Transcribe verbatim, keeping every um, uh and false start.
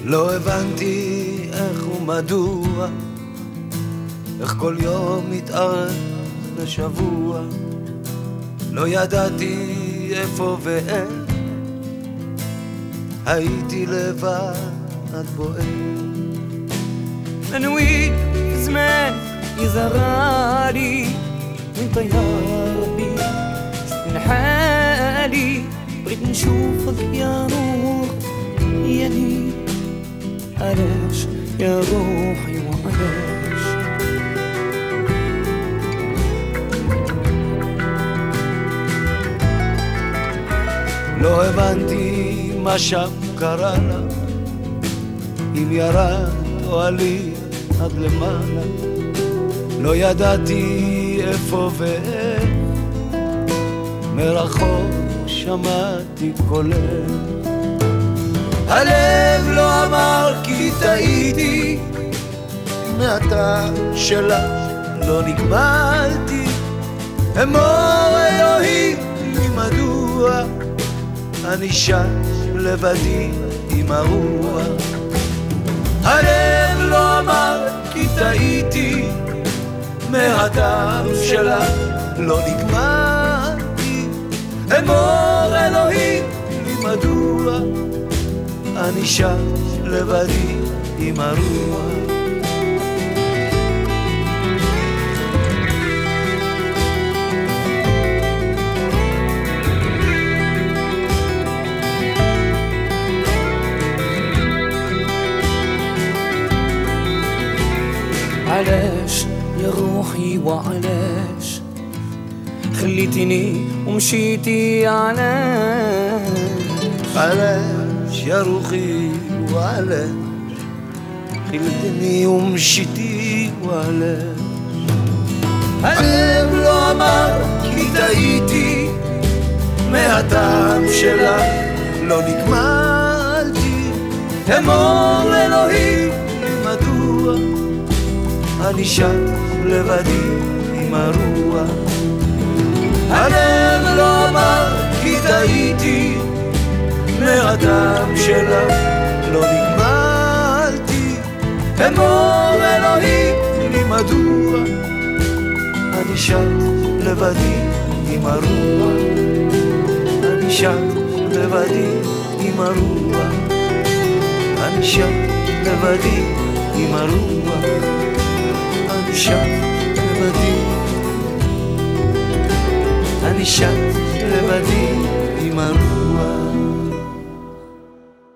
לא הבנתי איך ומדוע, איך כל יום מתארך לשבוע. לא ידעתי איפה ואיך, הייתי לבד בוער. منوي زمان يزرالي وانت يا ربي من حالي. بغيت نشوفك يا نور يا لي، علاش يا روحي وعلاش؟ לא הבנתי מה שם קרה לה, אם ירד או עלי עד למעלה. לא ידעתי איפה ואיך, מרחוק שמעתי קולך. הלב לא אמר כי טעיתי, מהטעם שלה לא נגמלתי. אמור אלוהים לי מדוע, אני שם לבדי עם הרוח. הלב לא אמר כי טעיתי, מהטעם שלה לא נגמלתי. אמור אלוהים לי מדוע, אני שם לבדי עם הרוח. علاش يا روحي وعلاش خليتني ومشيتي؟ علاش علاش يا روحي وعلاش خليتني ومشيتي؟ وعلاش הלב לא אמר כי טעיתי, מהטעם שלה לא נגמלתי. אמור אלוהים לי מדוע, אני שם לבדי עם הרוח. הלב לא אמר כי טעיתי, מהטעם שלה לא נגמלתי. אמור אלוהים לי מדוע, אני שם לבדי עם הרוח. אני שם לבדי עם הרוח. אני שם לבדי עם הרוח. אני שם לבדי, אני שם לבדי עם הרוח.